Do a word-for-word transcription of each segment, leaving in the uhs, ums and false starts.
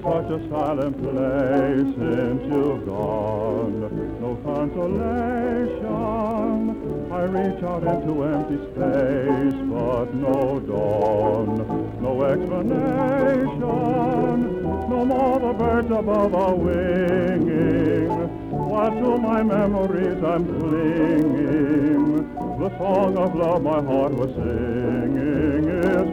such a silent place since you've gone. No consolation. I reach out into empty space, but no dawn. No explanation. No more the birds above are winging. While to my memories I'm clinging. The song of love my heart was singing is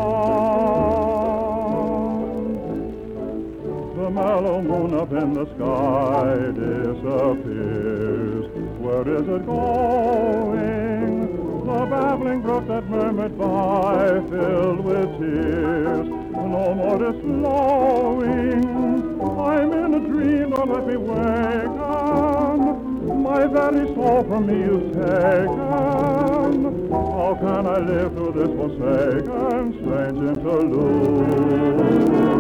gone. The mellow moon up in the sky disappears. Where is it going? The babbling brook that murmured by, filled with tears. No more this flowing. I'm in a dream, don't let me waken. My very soul from me you've taken. How can I live through this forsaken, strange interlude?